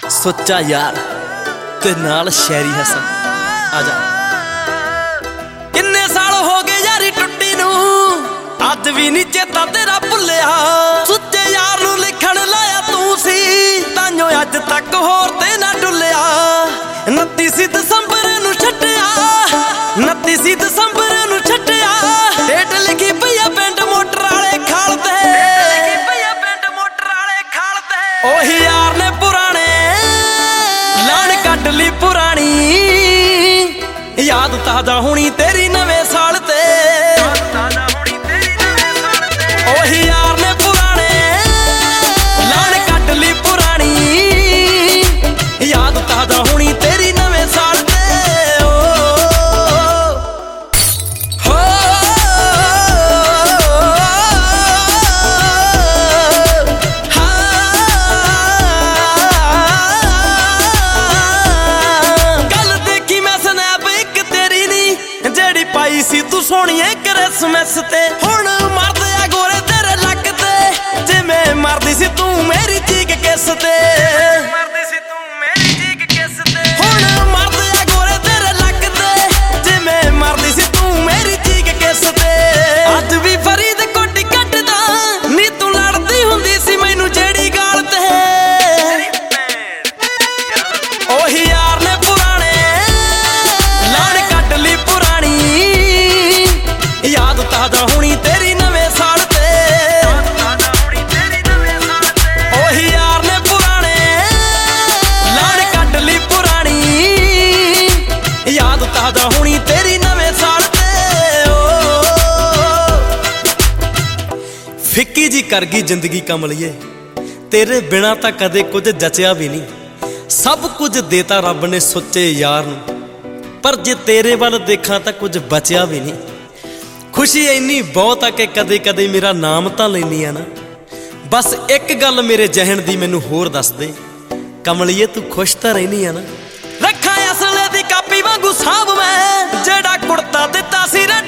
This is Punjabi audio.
ਸੁੱਚਾ ਯਾਰ ਤੇ ਨਾਲ ਸ਼ੈਰੀ ਹਸਨ। ਆ ਜਾ। ਕਿੰਨੇ ਸਾਲ ਹੋ ਗਏ ਯਾਰੀ ਟੁੱਟੀ ਨੂੰ, ਅੱਜ ਵੀ ਨੀ ਚੇਤਾ ਤੇਰਾ ਭੁੱਲਿਆ। ਸੁੱਚੇ ਯਾਰ ਨੂੰ ਲਿਖਣ ਲਾਇਆ ਤੂੰ ਸੀ, ਤਾਂਯੋ ਅੱਜ ਤੱਕ ਹੋਰ ਤੇ ਨਾ ਡੁੱਲਿਆ। 29 ਦਸੰਬਰ ਨੂੰ ਛੱਡਿਆ, 29 ਦਸੰਬਰ ਨੂੰ ਛੱਡਿਆ। ਡੇਟ ਲਿਖੀ ਪਈ ਆ ਪਿੰਡ ਮੋਟਰ ਵਾਲੇ ਖਾਲ ਤੇ, ਉਹੀ ਯਾਰ ਨੇ ਪੁਰਾਣੇ ਲਾਣ ਕੱਢ ਲਈ ਪੁਰਾਣੀ। ਯਾਦ ਤਾਜ਼ਾ ਹੋਣੀ ਤੇਰੀ ਨਵੇਂ ਸਾਲ ਤੇ, ਉਹੀ ਯਾਰ ਨੇ ਪੁਰਾਣੇ ਲਾਣ ਕੱਢ ਲਈ ਪੁਰਾਣੀ। ਯਾਦ ਤਾਜ਼ਾ ਹੋਣੀ ਤੇਰੀ ਨਵੇਂ ਸਾਲ ਤੇ। ਪਾਈ ਸੀ ਤੂੰ ਸੋਹਣੀਏ ਕ੍ਰਿਸਮਸ ਤੇ, ਹੁਣ ਮਰਦੇ ਆ ਗੋਰੇ ਤੇਰੇ ਲੱਕ ਤੇ। ਜਿਵੇਂ ਮਰਦੀ ਸੀ ਤੂੰ ਮੇਰੀ ਚੀਕ ਕਿਸ ਤੇ, ਹੁਣ ਮਰਦੇ ਆ ਗੋਰੇ ਤੇਰੇ ਲੱਕ ਤੇ। ਜਿਵੇਂ ਮਰਦੀ ਸੀ ਤੂੰ ਮੇਰੀ ਚੀਕ ਕਿਸ ਤੇ। ਅੱਜ ਵੀ ਫਰੀਦ ਕੋਟੀ ਕੱਟਦਾ ਨੀ ਤੂੰ ਲੜਦੀ ਹੁੰਦੀ ਸੀ ਮੈਨੂੰ ਜਿਹੜੀ ਗਾਲ ਤੇ। ਉਹੀ ਯਾਰ ਨੇ ਪੁਰਾਣੇ ਲਾਣ ਕੱਢ ਲਈ ਪੁਰਾਣੀ। ਯਾਦ ਤਾਜ਼ਾ ਹੋਣੀ ਤੇਰੀ ਨਵੇਂ ਸਾਲ ਤੇ, ਉਹੀ ਯਾਰ ਨੇ ਪੁਰਾਣੇ ਲਾਣ ਕੱਢ ਲਈ ਪੁਰਾਣੀ। ਯਾਦ ਤਾਜ਼ਾ ਹੋਣੀ ਤੇਰੀ ਨਵੇਂ ਸਾਲ ਤੇ। ਫਿੱਕੀ ਜੀ ਕਰ ਗਈ ਜ਼ਿੰਦਗੀ ਕਮਲੀਏ, ਤੇਰੇ ਬਿਨਾਂ ਤਾਂ ਕਦੇ ਕੁਝ ਜਚਿਆ ਵੀ ਨਹੀਂ। ਸਭ ਕੁਝ ਦੇਤਾ ਰੱਬ ਨੇ ਸੁੱਚੇ ਯਾਰ ਨੂੰ, ਪਰ ਜੇ ਤੇਰੇ ਵੱਲ ਦੇਖਾਂ ਤਾਂ ਕੁਝ ਬਚਿਆ ਵੀ ਨਹੀਂ। ਖੁਸ਼ੀ ਇੰਨੀ ਬਹੁਤ ਆ ਕਿ ਕਦੇ ਕਦੇ ਮੇਰਾ ਨਾਮ ਤਾਂ ਲੈਨੀ ਆ ਨਾ। ਬਸ ਇੱਕ ਗੱਲ ਮੇਰੇ ਜਹਨ ਦੀ ਮੈਨੂੰ ਹੋਰ ਦੱਸ ਦੇ, ਕਮਲੀਏ ਤੂੰ ਖੁਸ਼ ਤਾਂ ਰਹਿਨੀ ਆ ਨਾ। ਰੱਖਾਂ ਅਸਲੇ ਦੀ ਕਾਪੀ ਵਾਂਗੂ ਸਾਂਭ ਮੈਂ, ਜਿਹੜਾ ਕੁੜਤਾ ਦਿੱਤਾ ਸੀ